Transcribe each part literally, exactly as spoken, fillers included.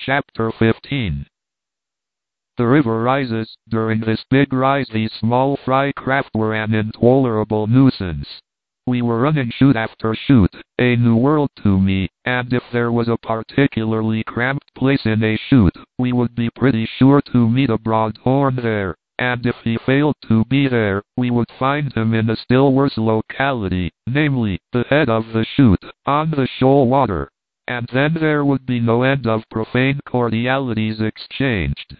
Chapter fifteen. The river rises. During this big rise these small fry craft were an intolerable nuisance. We were running chute after chute, a new world to me, and if there was a particularly cramped place in a chute, we would be pretty sure to meet a Broadhorn there, and if he failed to be there, we would find him in a still worse locality, namely, the head of the chute, on the shoal water. And then there would be no end of profane cordialities exchanged.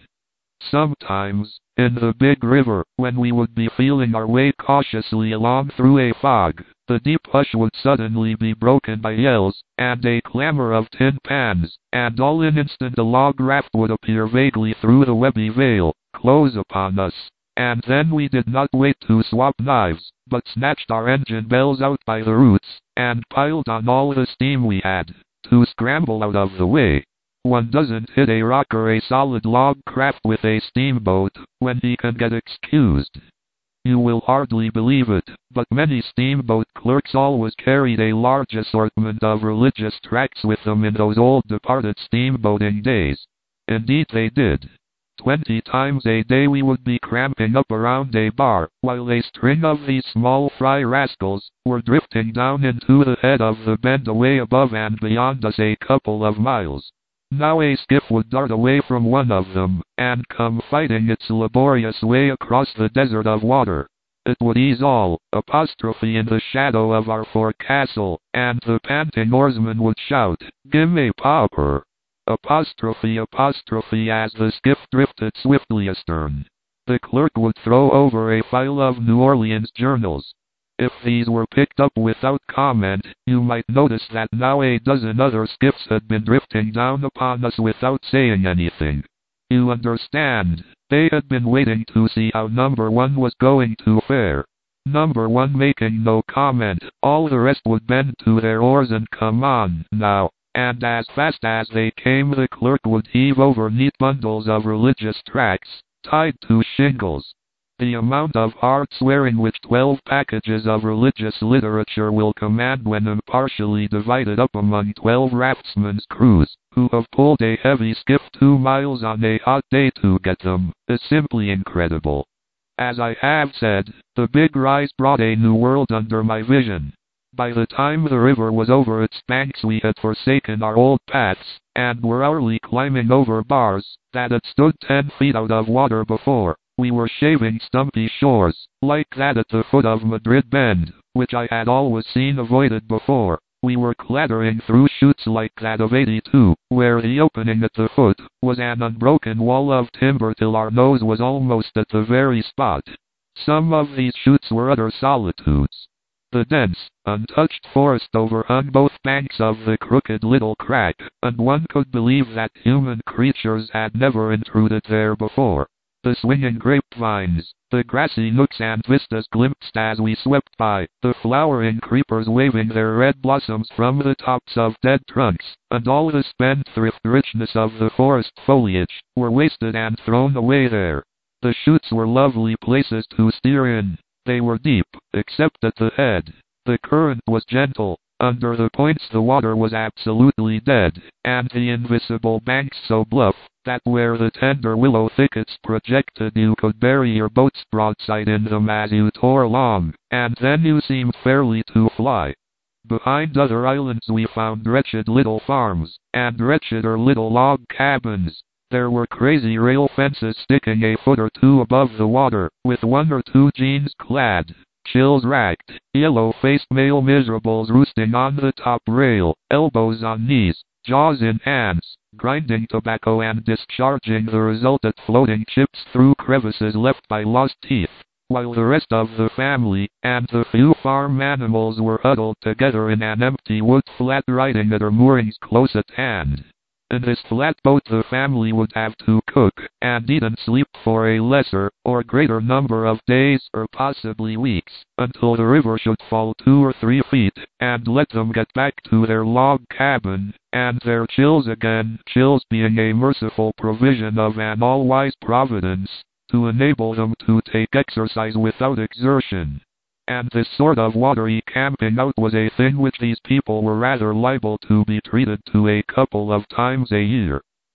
Sometimes, in the big river, when we would be feeling our way cautiously along through a fog, the deep hush would suddenly be broken by yells, and a clamor of tin pans, and all in an instant a log raft would appear vaguely through the webby veil, close upon us, and then we did not wait to swap knives, but snatched our engine bells out by the roots, and piled on all the steam we had, to scramble out of the way. One doesn't hit a rock or a solid log craft with a steamboat, when he can get excused. You will hardly believe it, but many steamboat clerks always carried a large assortment of religious tracts with them in those old departed steamboating days. Indeed they did. Twenty times a day we would be cramping up around a bar, while a string of these small fry rascals were drifting down into the head of the bend away above and beyond us a couple of miles. Now a skiff would dart away from one of them, and come fighting its laborious way across the desert of water. It would ease all, apostrophe in the shadow of our forecastle, and the panting oarsman would shout, "Gimme popper!" Apostrophe apostrophe as the skiff drifted swiftly astern. The clerk would throw over a file of New Orleans journals. If these were picked up without comment, you might notice that now a dozen other skiffs had been drifting down upon us without saying anything. You understand, they had been waiting to see how number one was going to fare. Number one making no comment, all the rest would bend to their oars and come on, now, and as fast as they came the clerk would heave over neat bundles of religious tracts, tied to shingles. The amount of hard swearing which twelve packages of religious literature will command when impartially divided up among twelve raftsmen's crews, who have pulled a heavy skiff two miles on a hot day to get them, is simply incredible. As I have said, the big rise brought a new world under my vision. By the time the river was over its banks we had forsaken our old paths, and were hourly climbing over bars that had stood ten feet out of water before. We were shaving stumpy shores, like that at the foot of Madrid Bend, which I had always seen avoided before. We were clattering through chutes like that of eighty-two, where the opening at the foot was an unbroken wall of timber till our nose was almost at the very spot. Some of these chutes were utter solitudes. The dense, untouched forest overhung both banks of the crooked little crack, and one could believe that human creatures had never intruded there before. The swinging grapevines, the grassy nooks and vistas glimpsed as we swept by, the flowering creepers waving their red blossoms from the tops of dead trunks, and all the spendthrift richness of the forest foliage, were wasted and thrown away there. The chutes were lovely places to steer in. They were deep, except at the head. The current was gentle. Under the points the water was absolutely dead, and the invisible banks so bluff, that where the tender willow thickets projected you could bury your boat's broadside in them as you tore along, and then you seemed fairly to fly. Behind other islands we found wretched little farms, and wretcheder little log cabins. There were crazy rail fences sticking a foot or two above the water, with one or two jeans clad, chills racked, yellow-faced male miserables roosting on the top rail, elbows on knees, jaws in hands, grinding tobacco and discharging the resultant floating chips through crevices left by lost teeth, while the rest of the family, and the few farm animals were huddled together in an empty wood flat riding at their moorings close at hand. In this flat boat the family would have to cook, and eat and sleep for a lesser, or greater number of days, or possibly weeks, until the river should fall two or three feet, and let them get back to their log cabin, and their chills again, chills being a merciful provision of an all-wise providence, to enable them to take exercise without exertion. And this sort of watery camping out was a thing which these people were rather liable to be treated to a couple of times a year.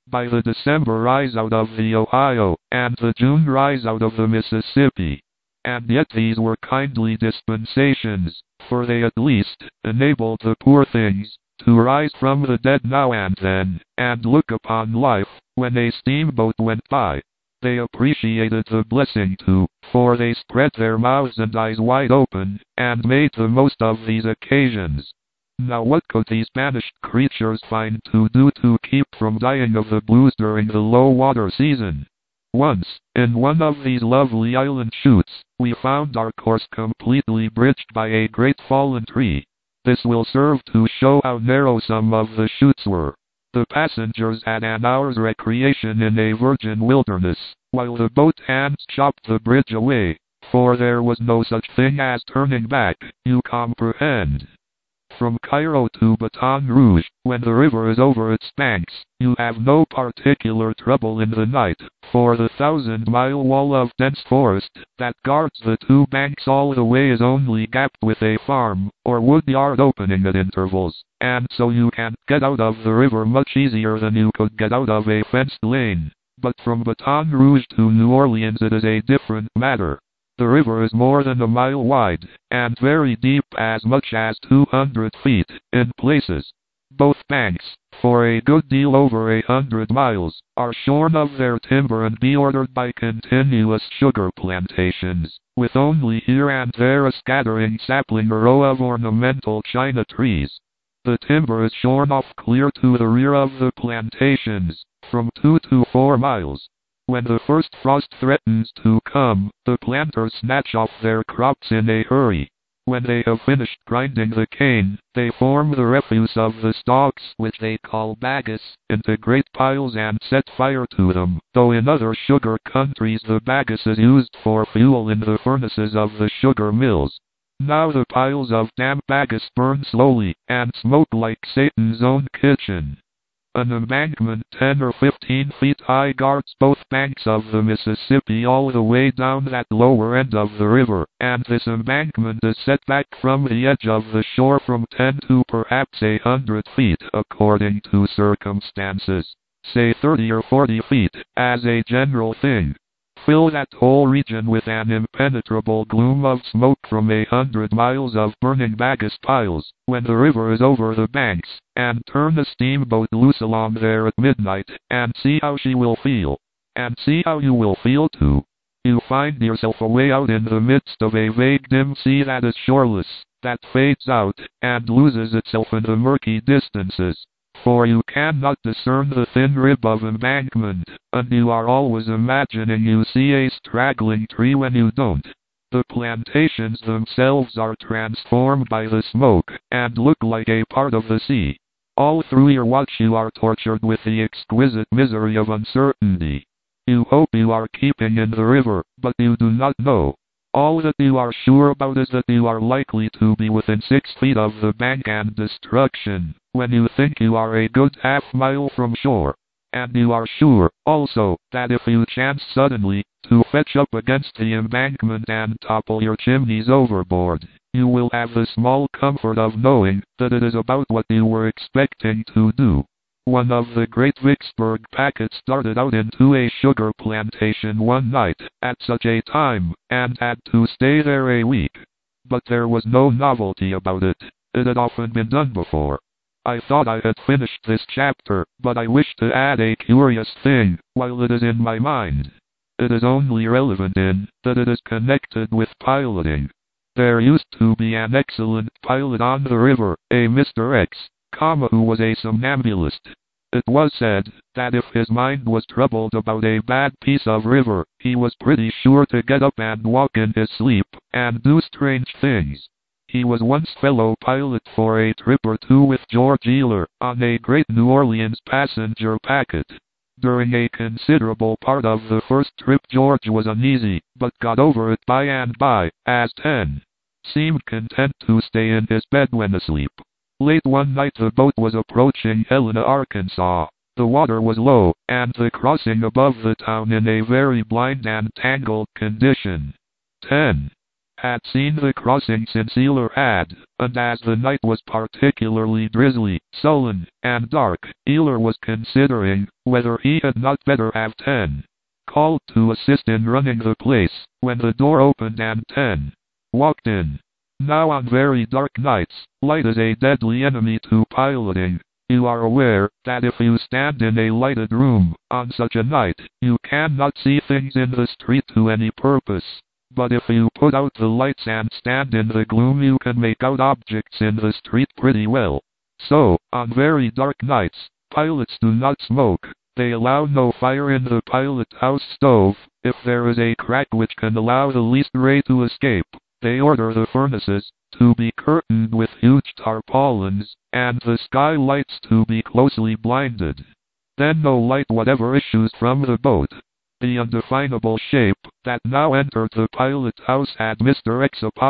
by the December rise out of the Ohio, and the June rise out of the Mississippi. And yet these were kindly dispensations, for they at least enabled the poor things to rise from the dead now and then, and look upon life, when a steamboat went by. They appreciated the blessing too, for they spread their mouths and eyes wide open, and made the most of these occasions. Now what could these banished creatures find to do to keep from dying of the blues during the low water season? Once, in one of these lovely island chutes, we found our course completely bridged by a great fallen tree. This will serve to show how narrow some of the chutes were. The passengers had an hour's recreation in a virgin wilderness, while the boat hands chopped the bridge away, for there was no such thing as turning back, you comprehend. From Cairo to Baton Rouge, when the river is over its banks, you have no particular trouble in the night, for the thousand-mile wall of dense forest that guards the two banks all the way is only gapped with a farm or wood yard opening at intervals, and so you can get out of the river much easier than you could get out of a fenced lane. But from Baton Rouge to New Orleans it is a different matter. The river is more than a mile wide, and very deep, as much as two hundred feet, in places. Both banks, for a good deal over a hundred miles, are shorn of their timber and bordered by continuous sugar plantations, with only here and there a scattering sapling or row of ornamental china trees. The timber is shorn off clear to the rear of the plantations, from two to four miles. When the first frost threatens to come, the planters snatch off their crops in a hurry. When they have finished grinding the cane, they form the refuse of the stalks, which they call bagasse, into great piles and set fire to them, though in other sugar countries the bagasse is used for fuel in the furnaces of the sugar mills. Now the piles of damp bagasse burn slowly, and smoke like Satan's own kitchen. An embankment ten or fifteen feet high guards both banks of the Mississippi all the way down that lower end of the river, and this embankment is set back from the edge of the shore from ten to perhaps a hundred feet according to circumstances, say thirty or forty feet, as a general thing. Fill that whole region with an impenetrable gloom of smoke from a hundred miles of burning bagasse piles, when the river is over the banks, and turn a steamboat loose along there at midnight, and see how she will feel. And see how you will feel too. You find yourself away out in the midst of a vague dim sea that is shoreless, that fades out, and loses itself in the murky distances. For you cannot discern the thin rib of embankment, and you are always imagining you see a straggling tree when you don't. The plantations themselves are transformed by the smoke, and look like a part of the sea. All through your watch you are tortured with the exquisite misery of uncertainty. You hope you are keeping in the river, but you do not know. All that you are sure about is that you are likely to be within six feet of the bank and destruction, when you think you are a good half mile from shore. And you are sure, also, that if you chance suddenly to fetch up against the embankment and topple your chimneys overboard, you will have the small comfort of knowing that it is about what you were expecting to do. One of the great Vicksburg packets started out into a sugar plantation one night, at such a time, and had to stay there a week. But there was no novelty about it. It had often been done before. I thought I had finished this chapter, but I wish to add a curious thing, while it is in my mind. It is only relevant in that it is connected with piloting. There used to be an excellent pilot on the river, a Mister X, comma, who was a somnambulist. It was said that if his mind was troubled about a bad piece of river, he was pretty sure to get up and walk in his sleep, and do strange things. He was once fellow pilot for a trip or two with George Ealer, on a great New Orleans passenger packet. During a considerable part of the first trip George was uneasy, but got over it by and by, as ten. Seemed content to stay in his bed when asleep. Late one night the boat was approaching Helena, Arkansas. The water was low, and the crossing above the town in a very blind and tangled condition. ten. had seen the crossing since Eeyler had, and as the night was particularly drizzly, sullen, and dark, Eeyler was considering whether he had not better have ten called to assist in running the place, when the door opened and ten walked in. Now on very dark nights, light is a deadly enemy to piloting. You are aware that if you stand in a lighted room, on such a night, you cannot see things in the street to any purpose. But if you put out the lights and stand in the gloom, you can make out objects in the street pretty well. So, on very dark nights, pilots do not smoke. They allow no fire in the pilot house stove. If there is a crack which can allow the least ray to escape, they order the furnaces to be curtained with huge tarpaulins, and the skylights to be closely blinded. Then no light whatever issues from the boat. The undefinable shape that now entered the pilot house had Mister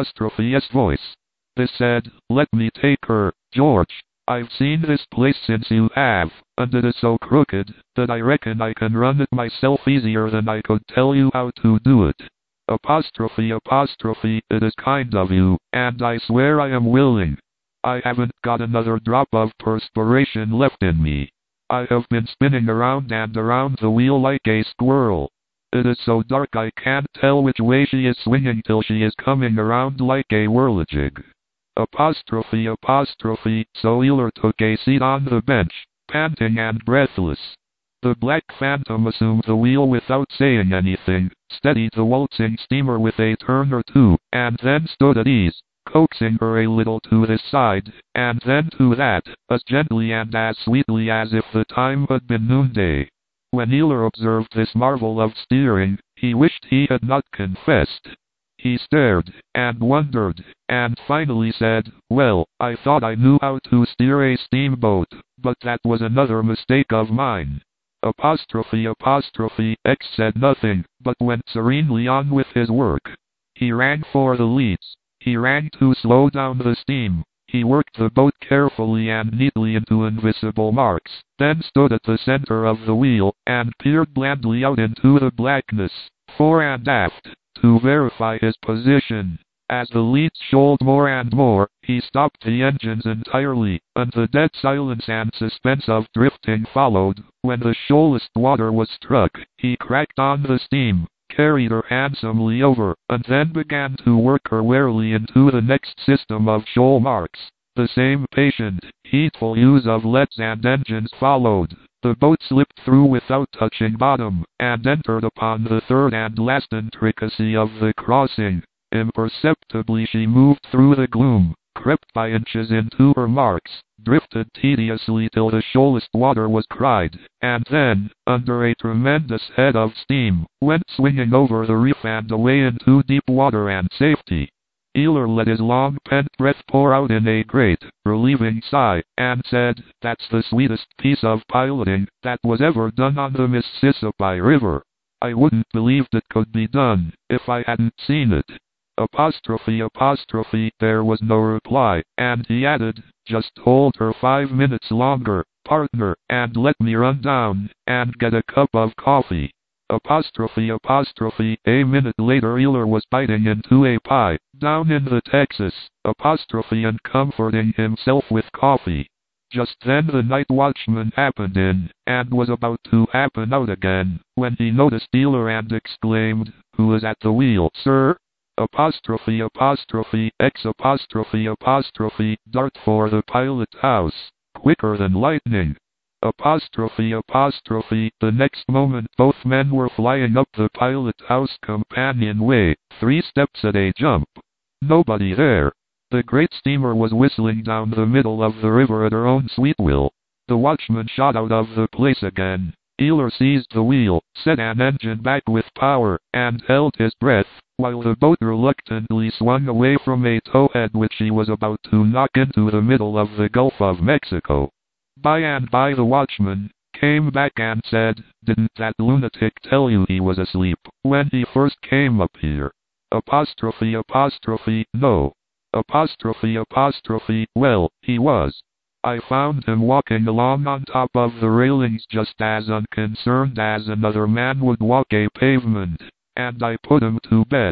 X's voice. This said, "Let me take her, George. I've seen this place since you have, and it is so crooked that I reckon I can run it myself easier than I could tell you how to do it. Apostrophe apostrophe, it is kind of you, and I swear I am willing. I haven't got another drop of perspiration left in me. I have been spinning around and around the wheel like a squirrel. It is so dark I can't tell which way she is swinging till she is coming around like a whirligig." Apostrophe apostrophe, so Eeyler took a seat on the bench, panting and breathless. The Black Phantom assumed the wheel without saying anything, steadied the waltzing steamer with a turn or two, and then stood at ease, coaxing her a little to this side, and then to that, as gently and as sweetly as if the time had been noonday. When Eeyler observed this marvel of steering, he wished he had not confessed. He stared, and wondered, and finally said, "Well, I thought I knew how to steer a steamboat, but that was another mistake of mine." Apostrophe apostrophe, X said nothing, but went serenely on with his work. He rang for the leads. He rang to slow down the steam. He worked the boat carefully and neatly into invisible marks, then stood at the center of the wheel, and peered blandly out into the blackness, fore and aft, to verify his position. As the leads shoaled more and more, he stopped the engines entirely, and the dead silence and suspense of drifting followed. When the shoalest water was struck, he cracked on the steam, carried her handsomely over, and then began to work her warily into the next system of shoal marks. The same patient, heedful use of leads and engines followed. The boat slipped through without touching bottom, and entered upon the third and last intricacy of the crossing. Imperceptibly she moved through the gloom, crept by inches into her marks, drifted tediously till the shoalest water was cried, and then, under a tremendous head of steam, went swinging over the reef and away into deep water and safety. Eeyler let his long pent breath pour out in a great, relieving sigh, and said, "That's the sweetest piece of piloting that was ever done on the Mississippi River. I wouldn't believed it could be done, if I hadn't seen it." Apostrophe apostrophe, there was no reply, and he added, "Just hold her five minutes longer, partner, and let me run down, and get a cup of coffee." Apostrophe apostrophe, a minute later Eeyler was biting into a pie, down in the Texas, apostrophe and comforting himself with coffee. Just then the night watchman happened in, and was about to happen out again, when he noticed Eeyler and exclaimed, "Who is at the wheel, sir?" Apostrophe apostrophe, X apostrophe apostrophe, dart for the pilot house, quicker than lightning. Apostrophe apostrophe, the next moment both men were flying up the pilot house companionway, three steps at a jump. Nobody there. The great steamer was whistling down the middle of the river at her own sweet will. The watchman shot out of the place again. Eeyler seized the wheel, set an engine back with power, and held his breath, while the boat reluctantly swung away from a towhead which he was about to knock into the middle of the Gulf of Mexico. By and by the watchman came back and said, "Didn't that lunatic tell you he was asleep when he first came up here?" Apostrophe apostrophe, no. Apostrophe apostrophe, well, he was. I found him walking along on top of the railings just as unconcerned as another man would walk a pavement, and I put him to bed.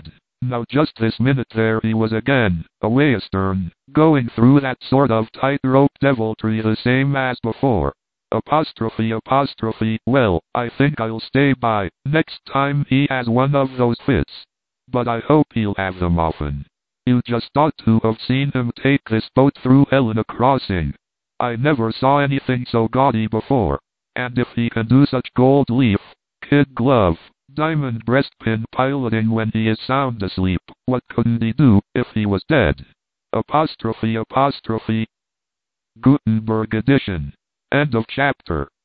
Now just this minute there he was again, away astern, going through that sort of tightrope deviltry the same as before. Apostrophe apostrophe, well, I think I'll stay by, next time he has one of those fits. But I hope he'll have them often. You just ought to have seen him take this boat through Helena Crossing. I never saw anything so gaudy before. And if he can do such gold leaf, kid glove, diamond breastpin piloting when he is sound asleep, what couldn't he do if he was dead? Apostrophe apostrophe. Gutenberg edition. End of chapter.